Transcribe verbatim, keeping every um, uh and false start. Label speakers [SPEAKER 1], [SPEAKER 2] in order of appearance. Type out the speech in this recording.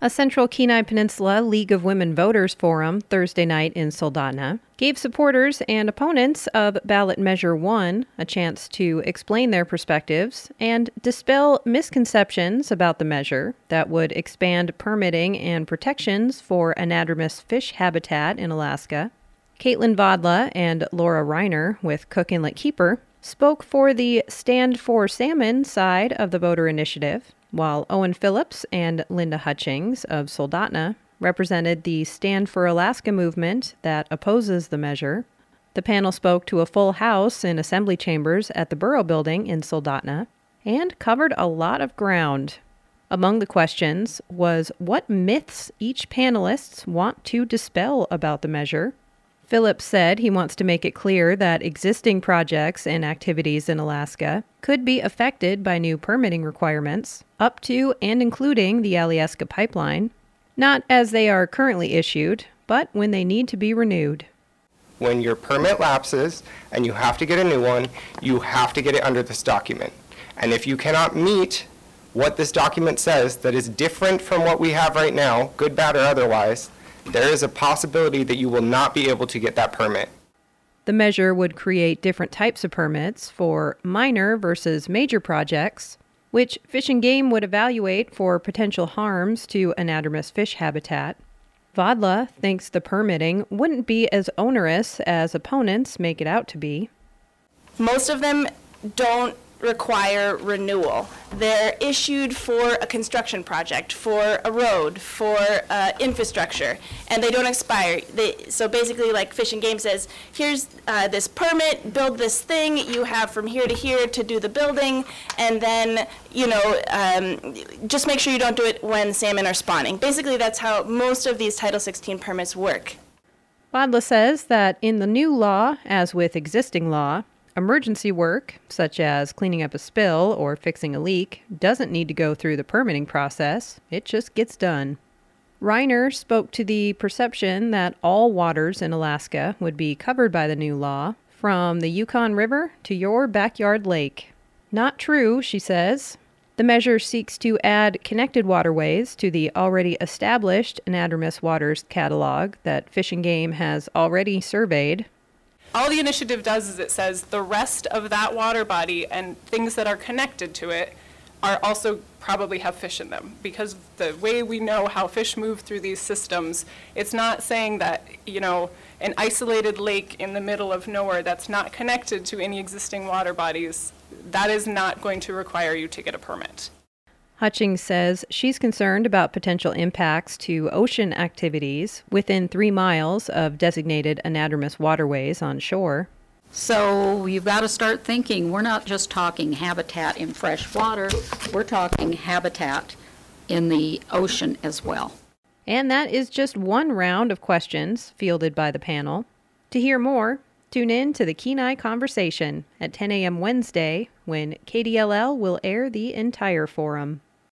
[SPEAKER 1] A Central Kenai Peninsula League of Women Voters forum Thursday night in Soldotna gave supporters and opponents of Ballot Measure one a chance to explain their perspectives and dispel misconceptions about the measure that would expand permitting and protections for anadromous fish habitat in Alaska. Caitlin Vodla and Laura Reiner with Cook Inlet Keeper spoke for the Stand for Salmon side of the voter initiative, while Owen Phillips and Linda Hutchings of Soldotna represented the Stand for Alaska movement that opposes the measure. The panel spoke to a full house in assembly chambers at the Borough Building in Soldotna and covered a lot of ground. Among the questions was what myths each panelist want to dispel about the measure. Phillips said he wants to make it clear that existing projects and activities in Alaska could be affected by new permitting requirements, up to and including the Alyeska pipeline, not as they are currently issued, but when they need to be renewed.
[SPEAKER 2] When your permit lapses and you have to get a new one, you have to get it under this document. And if you cannot meet what this document says that is different from what we have right now, good, bad, or otherwise, there is a possibility that you will not be able to get that permit.
[SPEAKER 1] The measure would create different types of permits for minor versus major projects, which Fish and Game would evaluate for potential harms to anadromous fish habitat. Vodla thinks the permitting wouldn't be as onerous as opponents make it out to be.
[SPEAKER 3] Most of them don't require renewal. They're issued for a construction project, for a road, for uh, infrastructure, and they don't expire. They, so basically, like Fish and Game says, here's uh, this permit, build this thing, you have from here to here to do the building, and then, you know, um, just make sure you don't do it when salmon are spawning. Basically, that's how most of these Title sixteen permits work.
[SPEAKER 1] Vodla says that in the new law, as with existing law, emergency work, such as cleaning up a spill or fixing a leak, doesn't need to go through the permitting process. It just gets done. Reiner spoke to the perception that all waters in Alaska would be covered by the new law, from the Yukon River to your backyard lake. Not true, she says. The measure seeks to add connected waterways to the already established anadromous waters catalog that Fish and Game has already surveyed.
[SPEAKER 4] All the initiative does is it says the rest of that water body and things that are connected to it are also probably have fish in them, because the way we know how fish move through these systems, it's not saying that, you know, an isolated lake in the middle of nowhere that's not connected to any existing water bodies, that is not going to require you to get a permit.
[SPEAKER 1] Hutchings says she's concerned about potential impacts to ocean activities within three miles of designated anadromous waterways on shore.
[SPEAKER 5] So you've got to start thinking, we're not just talking habitat in fresh water, we're talking habitat in the ocean as well.
[SPEAKER 1] And that is just one round of questions fielded by the panel. To hear more, tune in to the Kenai Conversation at ten a.m. Wednesday when K D L L will air the entire forum.